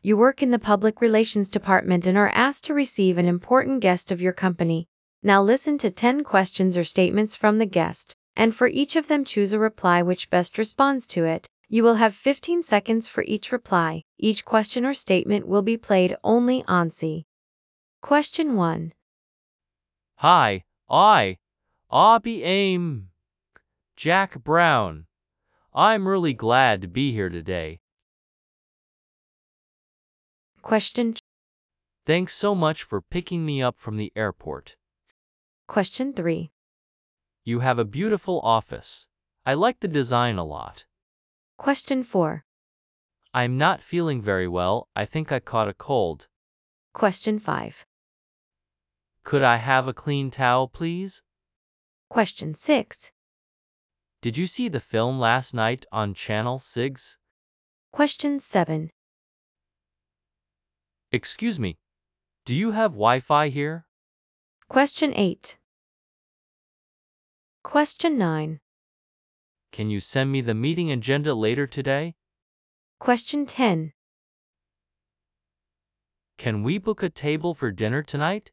You work in the public relations department and are asked to receive an important guest of your company. Now listen to 10 questions or statements from the guest, and for each of them choose a reply which best responds to it. You will have 15 seconds for each reply. Each question or statement will be played only once. Question 1. Hi, I'm Jack Brown. I'm really glad to be here today. Question 2. Thanks so much for picking me up from the airport. Question 3. You have a beautiful office. I like the design a lot. Question 4. I'm not feeling very well. I think I caught a cold. Question 5. Could I have a clean towel, please? Question 6. Did you see the film last night on Channel 6? Question 7. Excuse me, do you have Wi-Fi here? Question 8. Question 9. Can you send me the meeting agenda later today? Question 10. Can we book a table for dinner tonight?